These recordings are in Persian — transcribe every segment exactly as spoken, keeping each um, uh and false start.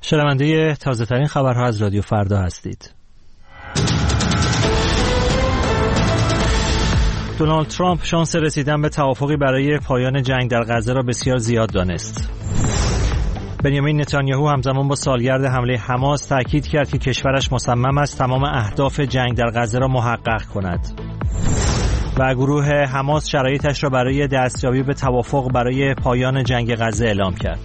شنونده تازه ترین خبرها از رادیو فردا هستید. دونالد ترامپ شانس رسیدن به توافقی برای پایان جنگ در غزه را بسیار زیاد دانست. بنیامین نتانیاهو همزمان با سالگرد حمله حماس تاکید کرد که کشورش مصمم است تمام اهداف جنگ در غزه را محقق کند. و گروه حماس شرایطش را برای دستیابی به توافق برای پایان جنگ غزه اعلام کرد.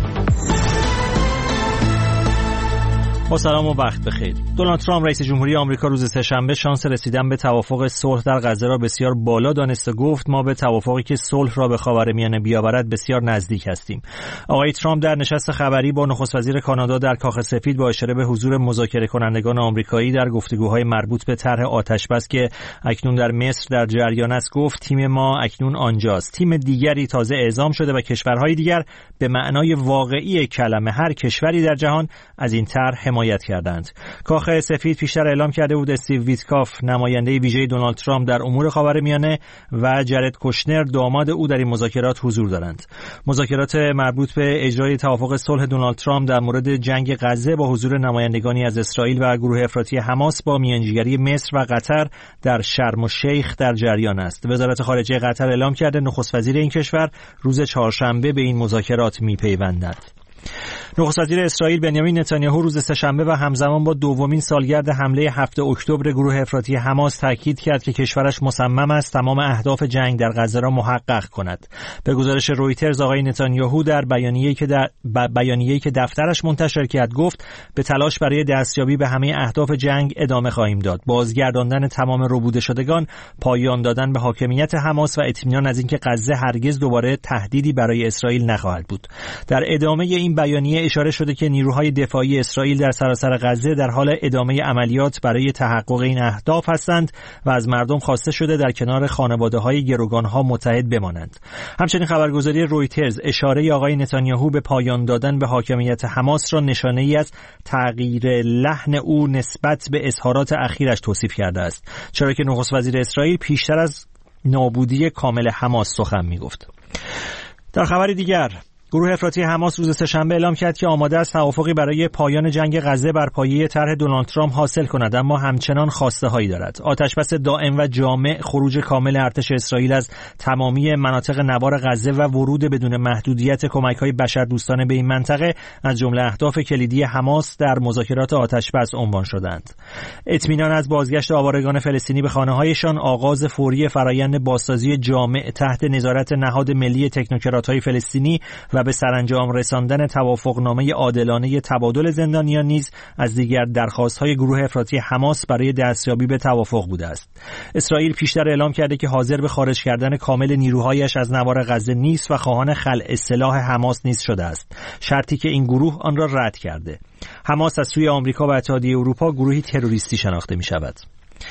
با سلام و وقت بخیر. دونالد ترامپ رئیس جمهوری آمریکا روز سه‌شنبه شانس رسیدن به توافق صلح در غزه را بسیار بالا دانست و گفت ما به توافقی که صلح را به خاورمیانه بیاورد بسیار نزدیک هستیم. آقای ترامپ در نشست خبری با نخست وزیر کانادا در کاخ سفید با اشاره به حضور مذاکره کنندگان آمریکایی در گفتگوهای مربوط به طرح آتش‌بس که اکنون در مصر در جریان است گفت تیم ما اکنون آنجاست. تیم دیگری تازه اعزام شده و کشورهای دیگر به معنای واقعی کلمه هر کشوری در جهان از این طرح حمایت کردند. کاخ سفید پیشتر اعلام کرده بود استیو ویتکاف نماینده ویژه دونالد ترامپ در امور خاورمیانه و جرد کوشنر داماد او در این مذاکرات حضور دارند. مذاکرات مربوط به اجرای توافق صلح دونالد ترامپ در مورد جنگ غزه با حضور نمایندگانی از اسرائیل و گروه افراطی حماس با میانجیگری مصر و قطر در شرم الشیخ در جریان است. وزارت خارجه قطر اعلام کرده نخست وزیر این کشور روز چهارشنبه به این مذاکرات می‌پیوندد. نخست وزیر اسرائیل بنیامین نتانیاهو روز سه‌شنبه و همزمان با دومین سالگرد حمله هفتم اکتبر گروه افراطی حماس تاکید کرد که کشورش مصمم است تمام اهداف جنگ در غزه را محقق کند. به گزارش رویترز آقای نتانیاهو در بیانیه‌ای که در بیانیه‌ای که دفترش منتشر کرد گفت به تلاش برای دستیابی به همه اهداف جنگ ادامه خواهیم داد. بازگرداندن تمام ربوده شدگان، پایان دادن به حاکمیت حماس و اطمینان از اینکه غزه هرگز دوباره تهدیدی برای اسرائیل نخواهد بود. در ادامه این بیانیه اشاره شده که نیروهای دفاعی اسرائیل در سراسر غزه در حال ادامه عملیات برای تحقق این اهداف هستند و از مردم خواسته شده در کنار خانواده‌های گروگان‌ها متحد بمانند. همچنین خبرگزاری رویترز اشاره آقای نتانیاهو به پایان دادن به حاکمیت حماس را نشانه‌ای از تغییر لحن او نسبت به اظهارات اخیرش توصیف کرده است، چرا که نخست وزیر اسرائیل پیشتر از نابودی کامل حماس سخن می‌گفت. در خبری دیگر گروه افراطی حماس روز سه‌شنبه اعلام کرد که آماده است توافقی برای پایان جنگ غزه بر پایه طرح دونالد ترامپ حاصل کند، اما همچنان خواسته‌هایی دارد. آتش‌بس دائم و جامع، خروج کامل ارتش اسرائیل از تمامی مناطق نوار غزه و ورود بدون محدودیت کمک‌های بشردوستانه به این منطقه از جمله اهداف کلیدی حماس در مذاکرات آتش‌بس عنوان شدند. اطمینان از بازگشت آوارگان فلسطینی به خانه‌هایشان، آغاز فوری فرایند بازسازی جامع تحت نظارت نهاد ملی تکنوکرات‌های فلسطینی و به سرانجام رساندن توافقنامه عادلانه تبادل زندانیان نیز از دیگر درخواست‌های گروه افراطی حماس برای دستیابی به توافق بوده است. اسرائیل پیشتر اعلام کرده که حاضر به خارج کردن کامل نیروهایش از نوار غزه نیست و خواهان خلع سلاح حماس نیز شده است، شرطی که این گروه آن را رد کرده. حماس از سوی آمریکا و اتحادیه اروپا گروهی تروریستی شناخته می‌شود.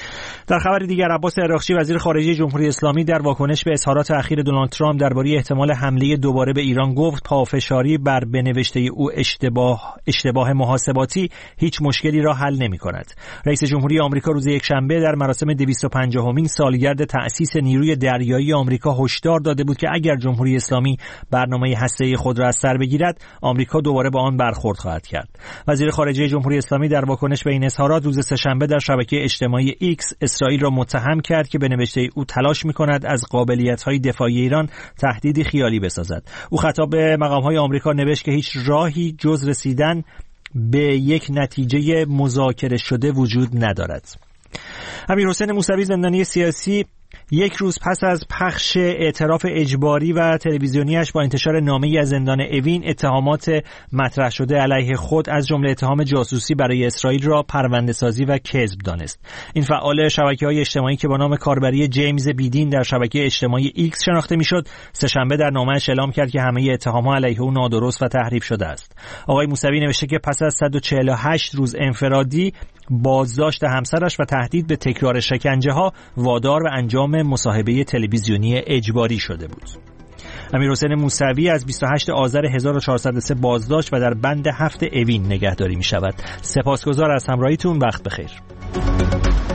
در خبر دیگر عباس عراقچی وزیر خارجه جمهوری اسلامی در واکنش به اظهارات اخیر دونالد ترامپ درباره احتمال حمله دوباره به ایران گفت پافشاری بر بنوشته او اشتباه اشتباه محاسباتی هیچ مشکلی را حل نمی‌کند. رئیس جمهوری آمریکا روز یکشنبه در مراسم دویست و پنجاهمین سالگرد تأسیس نیروی دریایی آمریکا هشدار داده بود که اگر جمهوری اسلامی برنامه هسته‌ای خود را از سر بگیرد، آمریکا دوباره با آن برخورد خواهد کرد. وزیر خارجه جمهوری اسلامی در واکنش به این اظهارات روز سه‌شنبه در شبکه اجتماعی ایکس اسرائیل را متهم کرد که به نوشته او تلاش می‌کند از قابلیت‌های دفاعی ایران تهدیدی خیالی بسازد. او خطاب به مقام‌های آمریکا نوشت که هیچ راهی جز رسیدن به یک نتیجه مذاکره شده وجود ندارد. امیرحسین موسوی زندانی سیاسی یک روز پس از پخش اعتراف اجباری و تلویزیونیش با انتشار نامه‌ای از زندان اوین اتهامات مطرح شده علیه خود از جمله اتهام جاسوسی برای اسرائیل را پرونده‌سازی و کذب دانست. این فعال شبکه‌های اجتماعی که با نام کاربری جیمز بیدین در شبکه اجتماعی ایکس شناخته می‌شد، سه‌شنبه در نامه‌اش اعلام کرد که همه اتهامات علیه او نادرست و تحریف شده است. آقای موسوی نوشته که پس از صد و چهل و هشت روز انفرادی، بازداشت همسرش و تهدید به تکرار شکنجه‌ها وادار به انجام مصاحبه تلویزیونی اجباری شده بود. امیرحسین موسوی از بیست و هشتم آذر هزار و چهارصد و سه بازداشت و در بند هفت اوین نگهداری می شود. سپاسگزار از همراهیتون. وقت بخیر.